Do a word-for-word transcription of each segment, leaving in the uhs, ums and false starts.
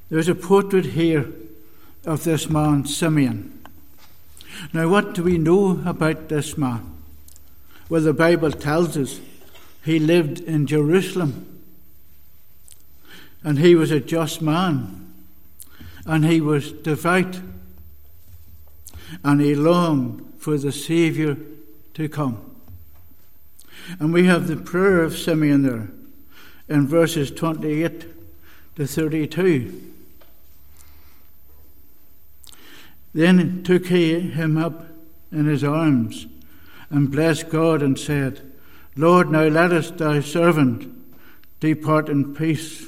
There's a portrait here of this man, Simeon. Now, what do we know about this man? Well, the Bible tells us he lived in Jerusalem, and he was a just man, and he was devout, and he longed for the Saviour to come. And we have the prayer of Simeon there in verses twenty-eight to thirty-two. Then took he him up in his arms, and blessed God, and said, Lord, now lettest thy servant depart in peace,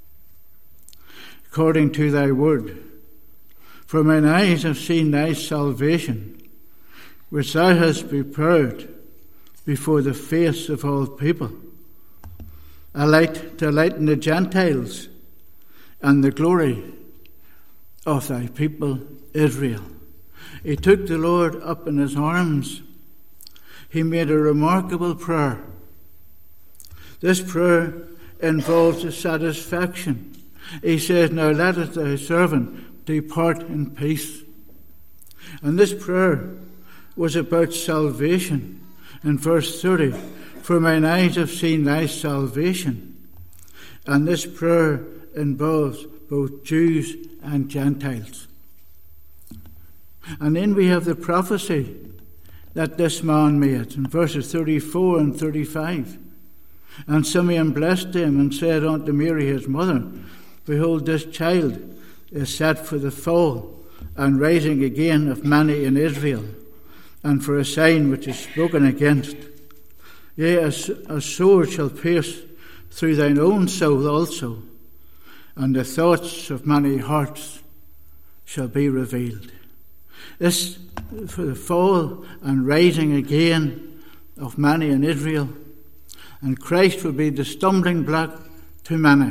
according to thy word. For mine eyes have seen thy salvation, which thou hast prepared before the face of all people, a light to lighten the Gentiles, and the glory of thy people Israel. He took the Lord up in his arms. He made a remarkable prayer. This prayer involves a satisfaction. He says, now lettest thy servant depart in peace. And this prayer was about salvation. In verse thirty, for mine eyes have seen thy salvation. And this prayer involves both Jews and Gentiles. And then we have the prophecy that this man made in verses thirty-four and thirty-five. And Simeon blessed him and said unto Mary his mother, behold, this child is set for the fall and rising again of many in Israel, and for a sign which is spoken against. Yea, a, a sword shall pierce through thine own soul also, and the thoughts of many hearts shall be revealed. This for the fall and rising again of many in Israel, and Christ will be the stumbling block to many.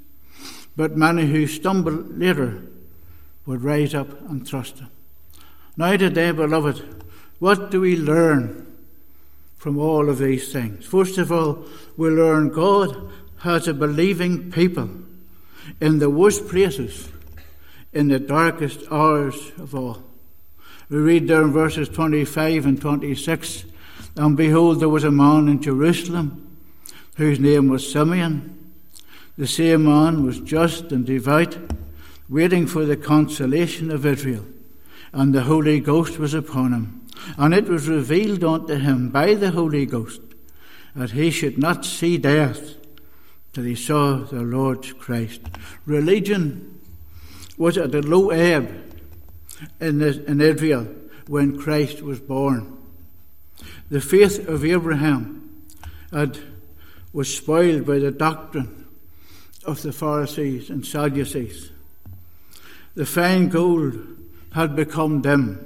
But many who stumble later would rise up and trust him. Now today, beloved, what do we learn from all of these things? First of all, we learn God has a believing people in the worst places, in the darkest hours of all. We read there in verses twenty-five and twenty-six, and behold, there was a man in Jerusalem whose name was Simeon. The same man was just and devout, waiting for the consolation of Israel, and the Holy Ghost was upon him. And it was revealed unto him by the Holy Ghost that he should not see death till he saw the Lord Christ. Religion was at a low ebb in, this, in Israel when Christ was born. The faith of Abraham had, was spoiled by the doctrine of the Pharisees and Sadducees. The fine gold had become dim.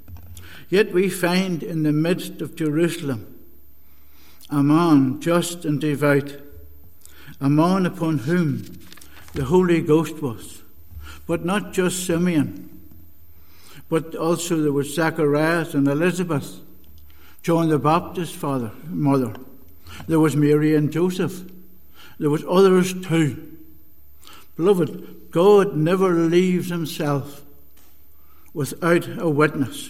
Yet we find in the midst of Jerusalem a man just and devout, a man upon whom the Holy Ghost was. But not just Simeon, but also there was Zacharias and Elizabeth, John the Baptist's father, mother. There was Mary and Joseph. There was others too. Beloved, God never leaves himself without a witness.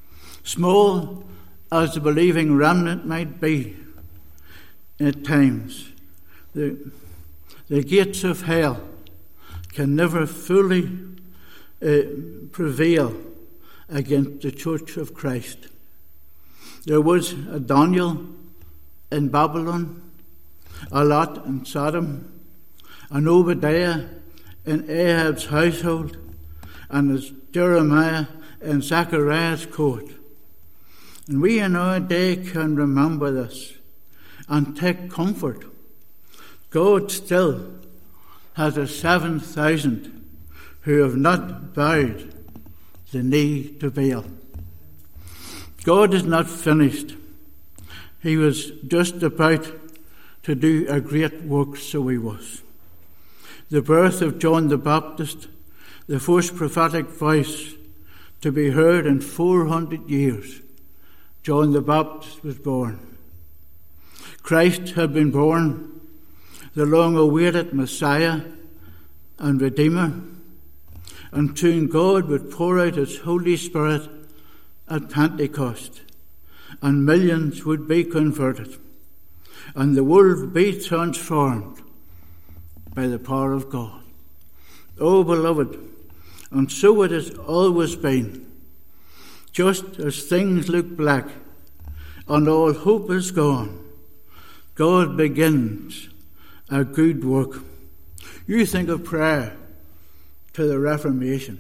Small as the believing remnant might be at times, the, the gates of hell can never fully uh, prevail against the church of Christ. There was a Daniel in Babylon, a Lot in Sodom, an Obadiah in Ahab's household, and a Jeremiah in Zachariah's court. And we in our day can remember this and take comfort. God still has a seven thousand who have not bowed the knee to Baal. God is not finished. He was just about to do a great work, so he was. The birth of John the Baptist, the first prophetic voice to be heard in four hundred years, John the Baptist was born. Christ had been born, the long-awaited Messiah and Redeemer. and soon God would pour out his Holy Spirit at Pentecost, and millions would be converted, and the world would be transformed by the power of God. Oh, beloved, and so it has always been. Just as things look black and all hope is gone, God begins a good work. You think of prayer to the Reformation.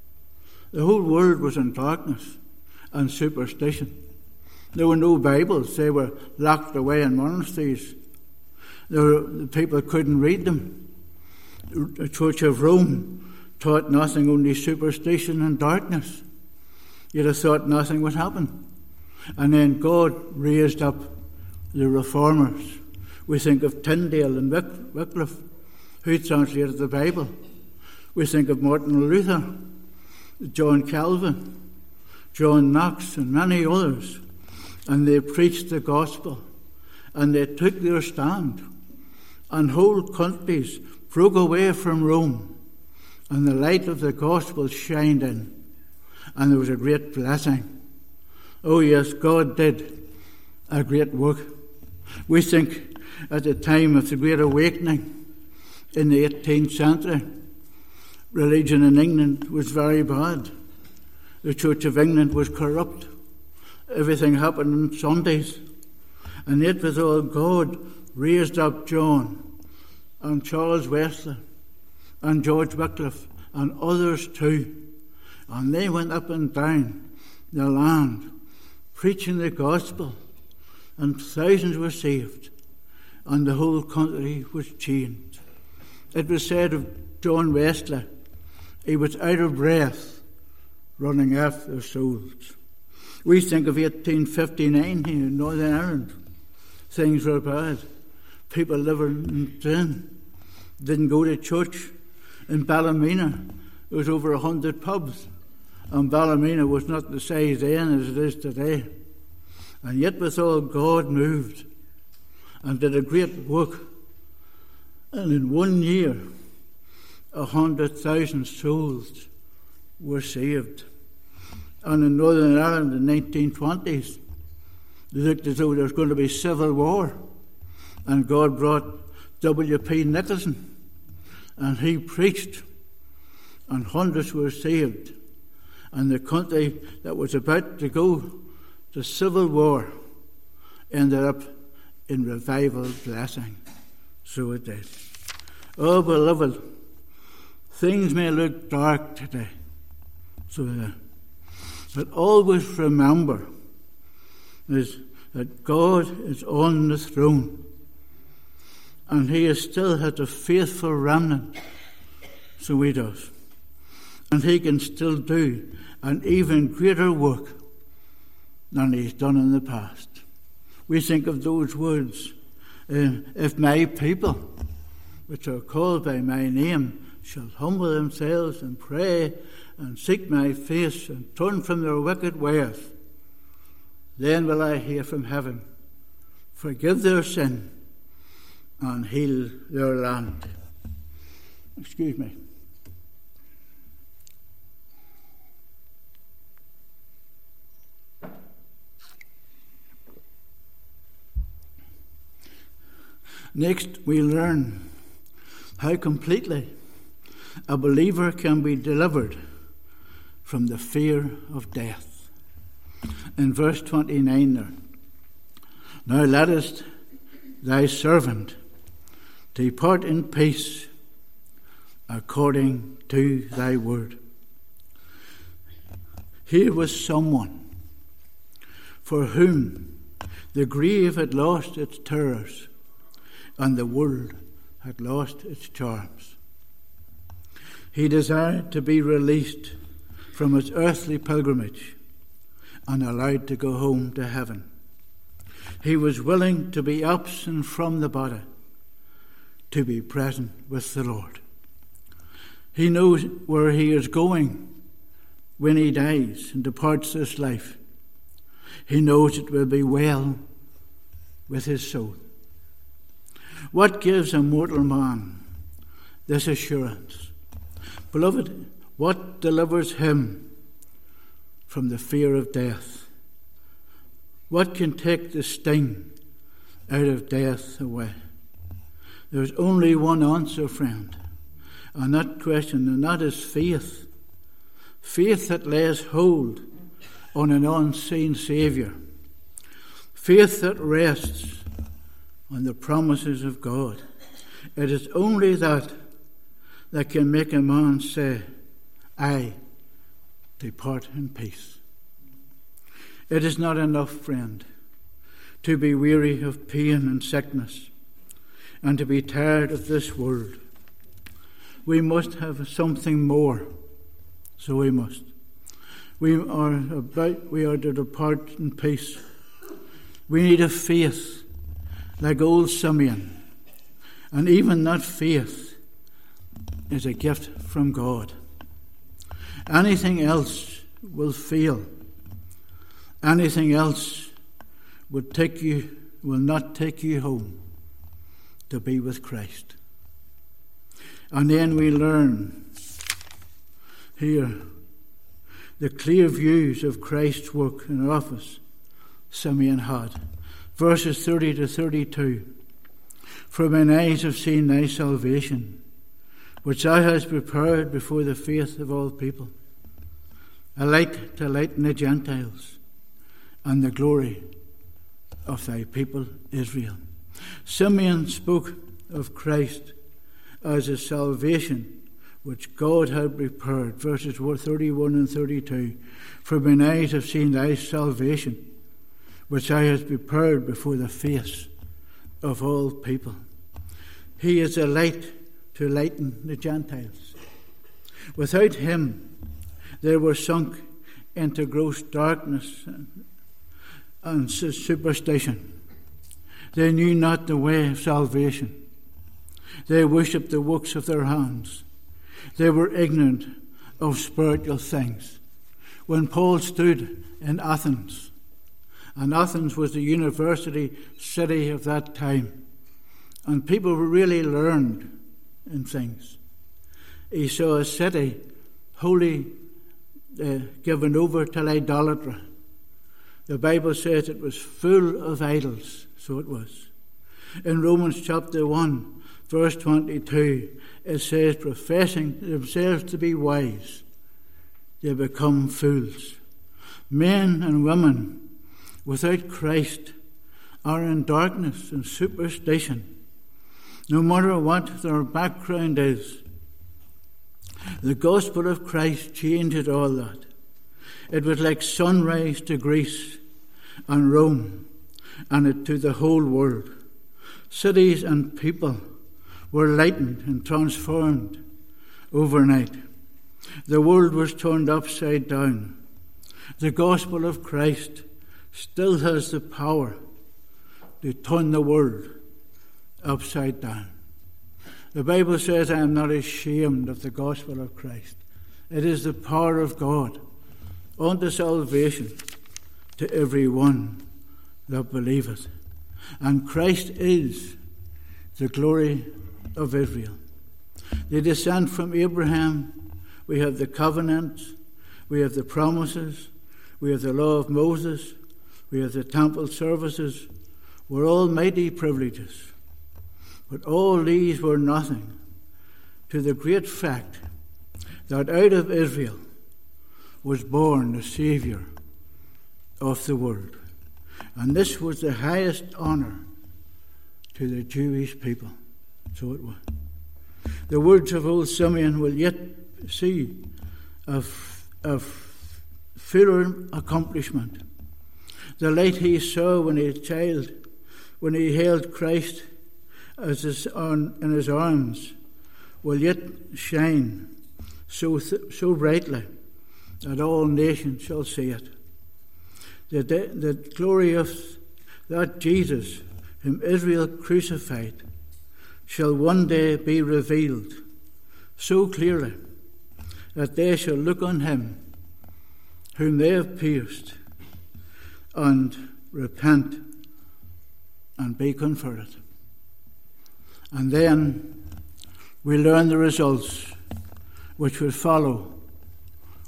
The whole world was in darkness and superstition. There were no Bibles. They were locked away in monasteries. There were, the people couldn't read them. The Church of Rome taught nothing, only superstition and darkness. You'd have thought nothing would happen. And then God raised up the reformers. We think of Tyndale and Wyc- Wycliffe, who translated the Bible. We think of Martin Luther, John Calvin, John Knox, and many others. And they preached the gospel, and they took their stand. And whole countries broke away from Rome, and the light of the gospel shined in, and there was a great blessing. Oh yes, God did a great work. We think at the time of the Great Awakening in the eighteenth century, religion in England was very bad. The Church of England was corrupt. Everything happened on Sundays. And yet withal God raised up John and Charles Wesley and George Wycliffe and others too. And they went up and down the land preaching the gospel, and thousands were saved, and the whole country was changed. It was said of John Wesley, he was out of breath running after souls. We think of eighteen fifty-nine here in Northern Ireland. Things were bad. People living in sin. Didn't go to church. In Ballymena, there was over a hundred pubs. And Ballymena was not the size then as it is today. And yet withal God moved and did a great work. And in one year, a hundred thousand souls were saved. And in Northern Ireland in the nineteen twenties, they looked as though there was going to be civil war. And God brought W P Nicholson, and he preached, and hundreds were saved. And the country that was about to go to civil war ended up in revival blessing. So it did. Oh, beloved, things may look dark today. So that. But always remember is that God is on the throne, and he is still has a faithful remnant. So he does. And he can still do an even greater work than he's done in the past. We think of those words, uh, if my people, which are called by my name, shall humble themselves and pray and seek my face and turn from their wicked ways, then will I hear from heaven, forgive their sin, and heal their land. Excuse me. Next, we learn how completely a believer can be delivered from the fear of death. In verse twenty-nine there, now lettest thy servant depart in peace according to thy word. Here was someone for whom the grave had lost its terrors and the world had lost its charms. He desired to be released from his earthly pilgrimage and allowed to go home to heaven. He was willing to be absent from the body, to be present with the Lord. He knows where he is going when he dies and departs this life. He knows it will be well with his soul. What gives a mortal man this assurance? Beloved, What delivers him from the fear of death? What can take the sting out of death away? There's only one answer, friend, on that question, and that is faith. Faith that lays hold on an unseen Saviour. Faith that rests on the promises of God. It is only that that can make a man say, I depart in peace. It is not enough, friend, to be weary of pain and sickness and to be tired of this world. We must have something more, so we must. We are about, we are to depart in peace. We need a faith like old Simeon, and even that faith is a gift from God. Anything else will fail. Anything else would take you, will not take you home to be with Christ. And then we learn here the clear views of Christ's work and office Simeon had. Verses thirty to thirty-two. For mine eyes have seen thy salvation, which thou hast prepared before the face of all people, a light to lighten the Gentiles, and the glory of thy people Israel. Simeon spoke of Christ as a salvation which God had prepared. Verses thirty-one and thirty-two. For mine eyes have seen thy salvation, which thou hast prepared before the face of all people. He is a light to lighten the Gentiles. Without him, they were sunk into gross darkness and, and superstition. They knew not the way of salvation. They worshipped the works of their hands. They were ignorant of spiritual things. When Paul stood in Athens, and Athens was the university city of that time, and people really learned in things, he saw a city wholly uh, given over to idolatry. The Bible says it was full of idols, so it was. In Romans chapter one, verse twenty-two, it says, professing themselves to be wise, they become fools. Men and women without Christ are in darkness and superstition, no matter what their background is. The gospel of Christ changes all that. It was like sunrise to Greece and Rome, and it to the whole world. Cities and people were lightened and transformed overnight. The world was turned upside down. The gospel of Christ still has the power to turn the world upside down. The Bible says, I am not ashamed of the gospel of Christ. It is the power of God unto salvation to every one that believeth. And Christ is the glory of Israel. They descend from Abraham. We have the covenants. We have the promises. We have the law of Moses. We have the temple services. We're all mighty privileges. But all these were nothing to the great fact that out of Israel was born the Saviour of the world. And this was the highest honour to the Jewish people. So it was. The words of old Simeon will yet see a, a fuller accomplishment. The light he saw when he was a child, when he held Christ as his, on, in his arms, will yet shine so th- so brightly that all nations shall see it. The, de- the glory of that Jesus, whom Israel crucified, shall one day be revealed so clearly that they shall look on him whom they have pierced and repent and be converted. And then we learn the results which will follow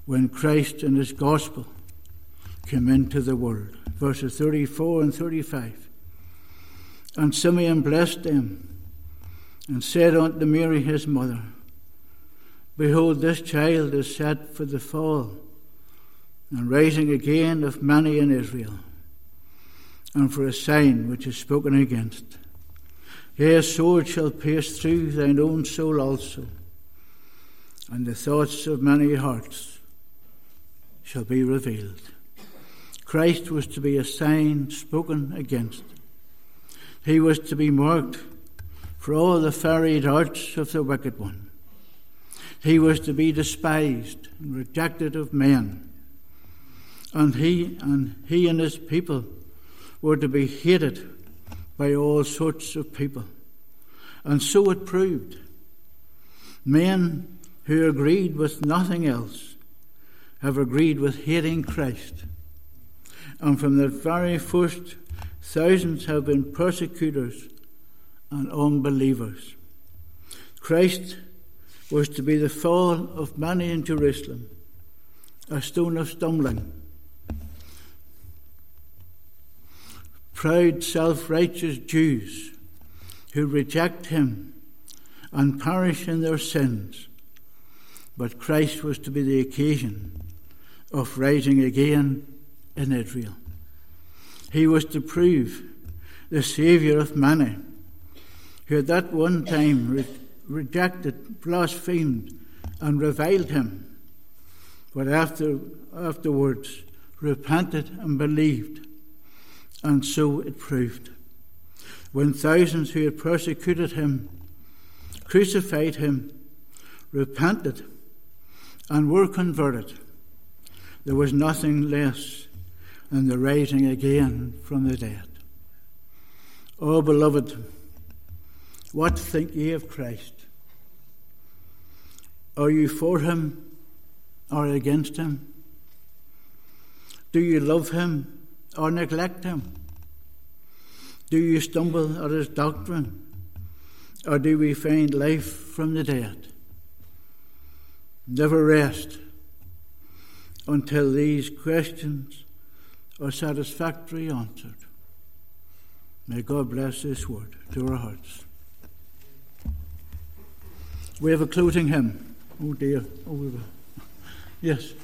when Christ and his gospel came into the world. Verses thirty-four and thirty-five. And Simeon blessed them and said unto Mary his mother, Behold, this child is set for the fall and rising again of many in Israel, and for a sign which is spoken against. Yea, a sword shall pierce through thine own soul also, and the thoughts of many hearts shall be revealed. Christ was to be a sign spoken against. He was to be marked for all the fiery darts of the wicked one. He was to be despised and rejected of men. And he and he and his people were to be hated by all sorts of people. And so it proved. Men who agreed with nothing else have agreed with hating Christ. And from the very first, thousands have been persecutors and unbelievers. Christ was to be the fall of many in Jerusalem, a stone of stumbling. Proud, self-righteous Jews who reject him and perish in their sins. But Christ was to be the occasion of rising again in Israel. He was to prove the Saviour of many, who at that one time re- rejected, blasphemed, and reviled him, but after afterwards repented and believed. And so it proved. When thousands who had persecuted him, crucified him, repented, and were converted, there was nothing less than the rising again from the dead. Oh, beloved, what think ye of Christ? Are you for him or against him? Do you love him or neglect him? Do you stumble at his doctrine, or do we find life from the dead? Never rest until these questions are satisfactorily answered. May God bless this word to our hearts. We have a closing hymn. Oh dear. Oh, we will. Yes.